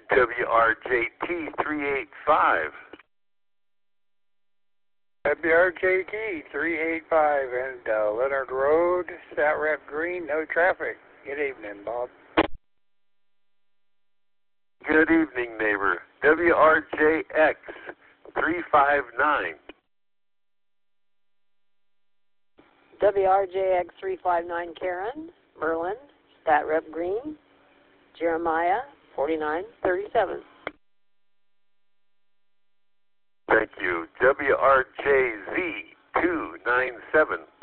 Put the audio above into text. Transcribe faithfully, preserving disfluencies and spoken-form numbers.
W R J T three eight five. W R J T three eight five and uh, Leonard Road, Sat Rep Green, no traffic. Good evening, Bob. Good evening, neighbor. W R J X three five nine. W R J X three five nine Karen, Merlin, Stat Rep Green, Jeremiah forty-nine thirty-seven. Thank you. W R J Z two nine seven.